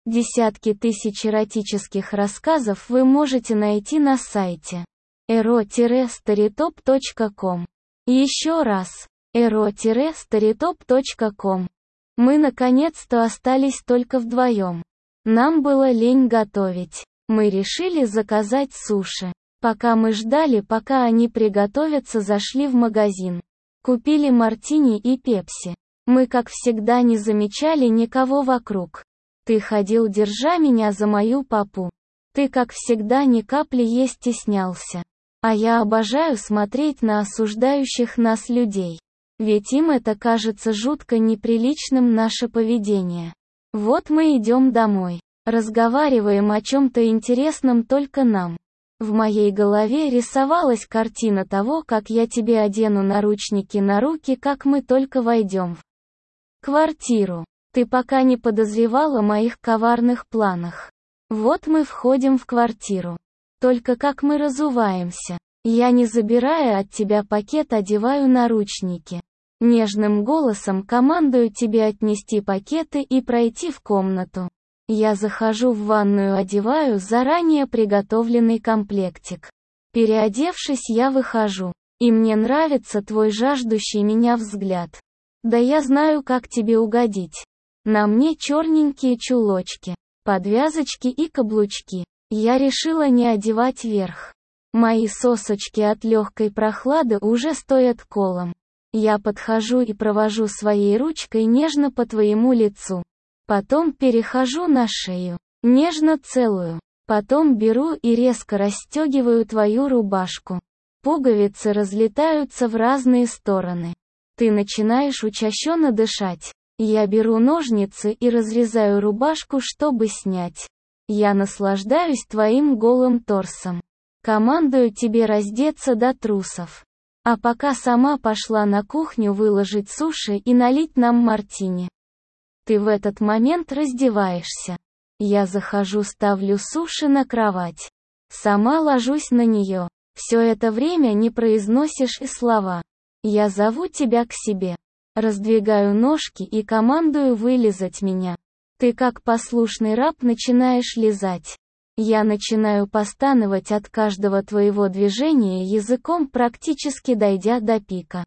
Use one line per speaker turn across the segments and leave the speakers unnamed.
Десятки тысяч эротических рассказов вы можете найти на сайте ero-storytop.com. Еще раз, ero-storytop.com. Мы наконец-то остались только вдвоем. Нам было лень готовить. Мы решили заказать суши. Пока мы ждали, пока они приготовятся, зашли в магазин. Купили мартини и пепси. Мы, как всегда, не замечали никого вокруг. Ты ходил, держа меня за мою попу. Ты, как всегда, ни капли есть стеснялся. А я обожаю смотреть на осуждающих нас людей. Ведь им это кажется жутко неприличным, наше поведение. Вот мы идем домой. Разговариваем о чем-то интересном только нам. В моей голове рисовалась картина того, как я тебе одену наручники на руки, как мы только войдем в квартиру. Ты пока не подозревала о моих коварных планах. Вот мы входим в квартиру. Только как мы разуваемся. Я, не забирая от тебя пакет, одеваю наручники. Нежным голосом командую тебе отнести пакеты и пройти в комнату. Я захожу в ванную, одеваю заранее приготовленный комплектик. Переодевшись, я выхожу. И мне нравится твой жаждущий меня взгляд. Да я знаю, как тебе угодить. На мне черненькие чулочки, подвязочки и каблучки. Я решила не одевать верх. Мои сосочки от легкой прохлады уже стоят колом. Я подхожу и провожу своей ручкой нежно по твоему лицу. Потом перехожу на шею, нежно целую. Потом беру и резко расстегиваю твою рубашку. Пуговицы разлетаются в разные стороны. Ты начинаешь учащенно дышать. Я беру ножницы и разрезаю рубашку, чтобы снять. Я наслаждаюсь твоим голым торсом. Командую тебе раздеться до трусов. А пока сама пошла на кухню выложить суши и налить нам мартини. Ты в этот момент раздеваешься. Я захожу, ставлю суши на кровать. Сама ложусь на нее. Все это время не произносишь и слова. Я зову тебя к себе. Раздвигаю ножки и командую вылизать меня. Ты, как послушный раб, начинаешь лизать. Я начинаю постановать от каждого твоего движения языком, практически дойдя до пика.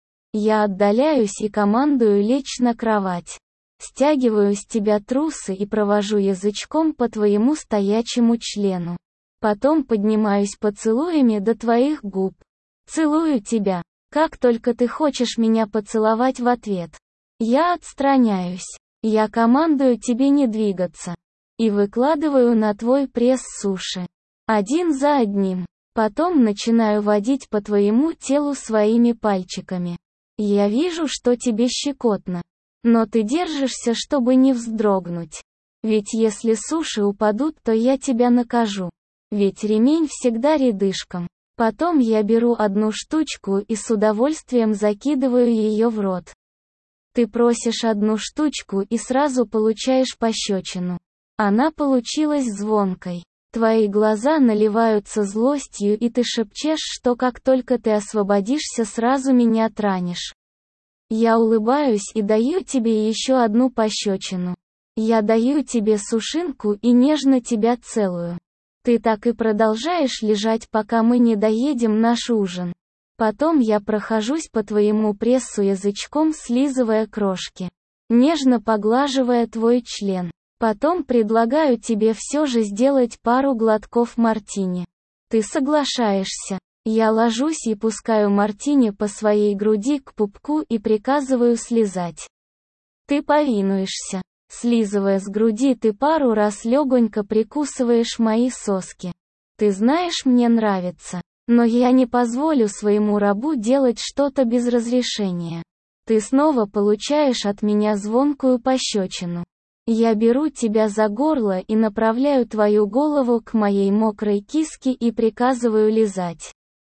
Я отдаляюсь и командую лечь на кровать. Стягиваю с тебя трусы и провожу язычком по твоему стоячему члену. Потом поднимаюсь поцелуями до твоих губ. Целую тебя. Как только ты хочешь меня поцеловать в ответ. Я отстраняюсь. Я командую тебе не двигаться. И выкладываю на твой пресс суши. Один за одним. Потом начинаю водить по твоему телу своими пальчиками. Я вижу, что тебе щекотно. Но ты держишься, чтобы не вздрогнуть. Ведь если суши упадут, то я тебя накажу. Ведь ремень всегда рядышком. Потом я беру одну штучку и с удовольствием закидываю ее в рот. Ты просишь одну штучку и сразу получаешь пощечину. Она получилась звонкой. Твои глаза наливаются злостью, и ты шепчешь, что как только ты освободишься, сразу меня тронешь. Я улыбаюсь и даю тебе еще одну пощечину. Я даю тебе сушинку и нежно тебя целую. Ты так и продолжаешь лежать, пока мы не доедем наш ужин. Потом я прохожусь по твоему прессу язычком, слизывая крошки. Нежно поглаживая твой член. Потом предлагаю тебе все же сделать пару глотков мартини. Ты соглашаешься. Я ложусь и пускаю мартини по своей груди к пупку и приказываю слизать. Ты повинуешься. Слизывая с груди, ты пару раз легонько прикусываешь мои соски. Ты знаешь, мне нравится. Но я не позволю своему рабу делать что-то без разрешения. Ты снова получаешь от меня звонкую пощечину. Я беру тебя за горло и направляю твою голову к моей мокрой киске и приказываю лизать.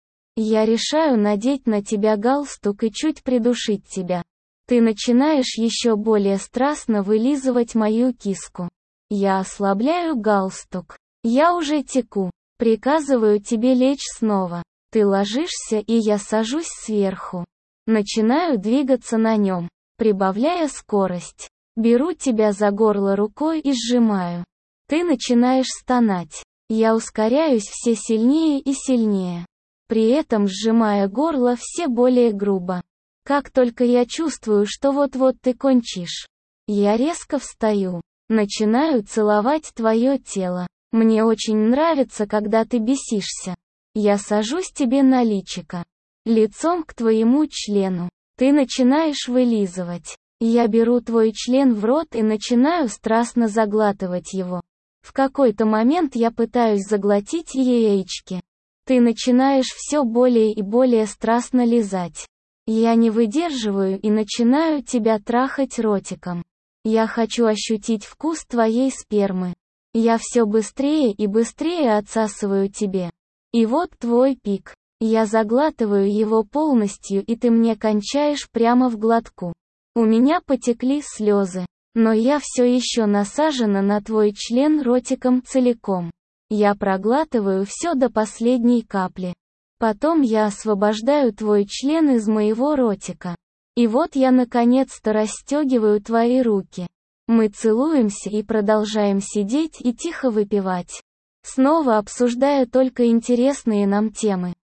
Я решаю надеть на тебя галстук и чуть придушить тебя. Ты начинаешь еще более страстно вылизывать мою киску. Я ослабляю галстук. Я уже теку. Приказываю тебе лечь снова. Ты ложишься, и я сажусь сверху. Начинаю двигаться на нем, прибавляя скорость. Беру тебя за горло рукой и сжимаю. Ты начинаешь стонать. Я ускоряюсь все сильнее и сильнее. При этом сжимая горло все более грубо. Как только я чувствую, что вот-вот ты кончишь, я резко встаю. Начинаю целовать твое тело. Мне очень нравится, когда ты бесишься. Я сажусь тебе на личико. Лицом к твоему члену. Ты начинаешь вылизывать. Я беру твой член в рот и начинаю страстно заглатывать его. В какой-то момент я пытаюсь заглотить яички. Ты начинаешь все более и более страстно лизать. Я не выдерживаю и начинаю тебя трахать ротиком. Я хочу ощутить вкус твоей спермы. Я все быстрее и быстрее отсасываю тебе. И вот твой пик. Я заглатываю его полностью, и ты мне кончаешь прямо в глотку. У меня потекли слезы. Но я все еще насажена на твой член ротиком целиком. Я проглатываю все до последней капли. Потом я освобождаю твой член из моего ротика. И вот я наконец-то расстегиваю твои руки. Мы целуемся и продолжаем сидеть и тихо выпивать. Снова обсуждая только интересные нам темы.